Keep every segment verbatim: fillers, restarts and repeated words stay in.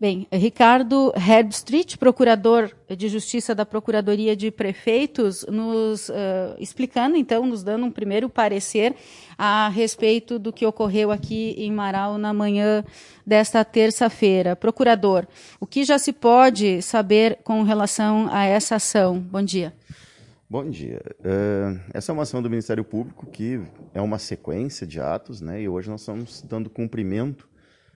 Bem, Ricardo Herbstreit, procurador de Justiça da Procuradoria de Prefeitos, nos uh, explicando, então, nos dando um primeiro parecer a respeito do que ocorreu aqui em Marau na manhã desta terça-feira. Procurador, o que já se pode saber com relação a essa ação? Bom dia. Bom dia. Uh, essa é uma ação do Ministério Público que é uma sequência de atos, né? E hoje nós estamos dando cumprimento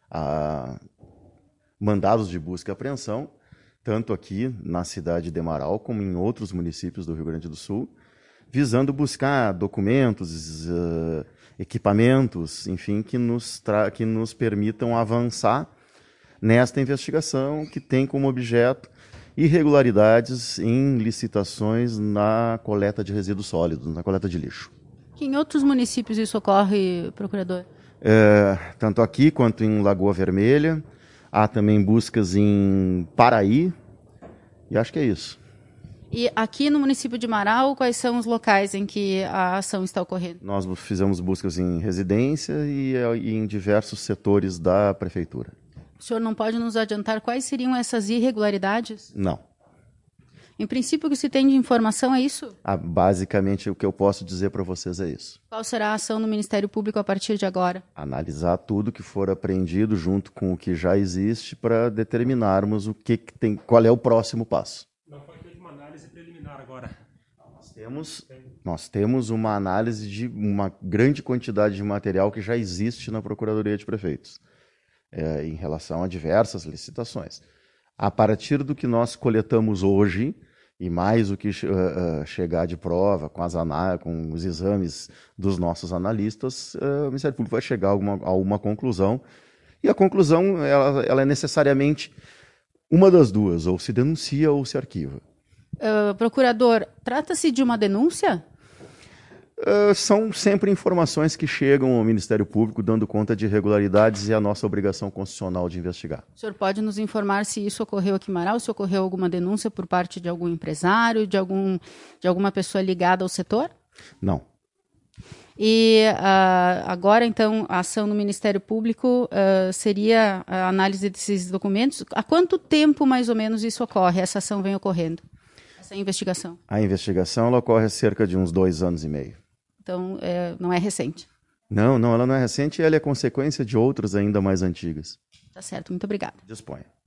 a mandados de busca e apreensão, tanto aqui na cidade de Marau como em outros municípios do Rio Grande do Sul, visando buscar documentos, uh, equipamentos, enfim, que nos, tra- que nos permitam avançar nesta investigação que tem como objeto irregularidades em licitações na coleta de resíduos sólidos, na coleta de lixo. Que em outros municípios isso ocorre, procurador? É, tanto aqui quanto em Lagoa Vermelha. Há também buscas em Paraí, e acho que é isso. E aqui no município de Marau, quais são os locais em que a ação está ocorrendo? Nós fizemos buscas em residência e, e em diversos setores da prefeitura. O senhor não pode nos adiantar quais seriam essas irregularidades? Não. Em princípio, o que se tem de informação é isso? Ah, basicamente, o que eu posso dizer para vocês é isso. Qual será a ação do Ministério Público a partir de agora? Analisar tudo que for apreendido junto com o que já existe para determinarmos o que, que tem, qual é o próximo passo. Não foi feita uma análise preliminar agora. Nós temos, nós temos uma análise de uma grande quantidade de material que já existe na Procuradoria de Prefeitos, é, em relação a diversas licitações. A partir do que nós coletamos hoje, e mais o que uh, uh, chegar de prova com, as ana- com os exames dos nossos analistas, uh, o Ministério Público vai chegar a uma, a uma conclusão. E a conclusão ela, ela é necessariamente uma das duas, ou se denuncia ou se arquiva. Uh, procurador, trata-se de uma denúncia? Uh, são sempre informações que chegam ao Ministério Público dando conta de irregularidades e a nossa obrigação constitucional de investigar. O senhor pode nos informar se isso ocorreu aqui em Marau, se ocorreu alguma denúncia por parte de algum empresário, de, algum, de alguma pessoa ligada ao setor? Não. E uh, agora, então, a ação do Ministério Público uh, seria a análise desses documentos. Há quanto tempo, mais ou menos, isso ocorre, essa ação vem ocorrendo, essa investigação? A investigação ela ocorre há cerca de uns dois anos e meio. Então, é, não é recente? Não, não, ela não é recente e ela é consequência de outras ainda mais antigas. Tá certo, muito obrigada. Disponha.